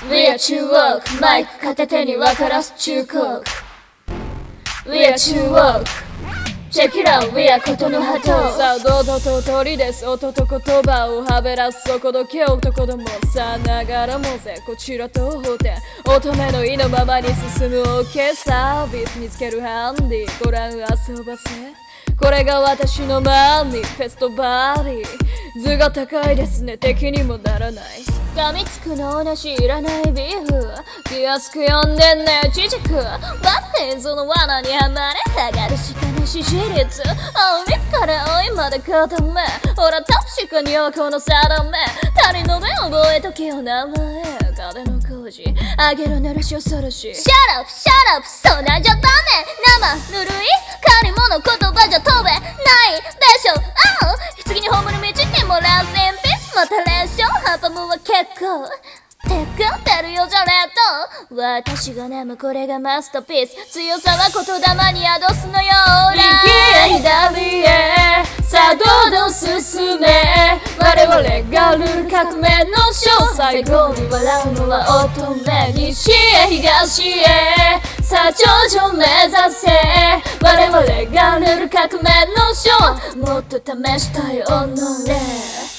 We are 中国マイク片手に分からす中国 We are 中国チェキラウ We are ことの葉とさあ堂々と鳥です音と言葉をはべらすそこどけ男どもさながらもぜこちらと法典乙女の意のままに進む OK サービス見つけるハンディご覧遊ばせこれが私のマニフェストバディ図が高いですね敵にもならない噛みつくのなしいらないビーフ気安く呼んでんねちちく待ってその罠にはまれ上がるしかなし事実青みから青いまで固めほら確かにはこの定め他人の目覚えとけよ名前風の工事あげるならし恐ろしい Shut up shut up そんなんじゃダメ生ぬるい借り物言葉じゃ飛べないでしょ棺に葬る道にもラスインピースまた練習ハパムは結構てかってるよじゃねえと私が眠むこれがマスターピース強さは言霊に宿すのよ右へ左へさあどうぞ進め我々がルール革命のショー最後に笑うのは乙女西へ東へさあ頂上目指せ我々がルール革命のショーもっと試したい己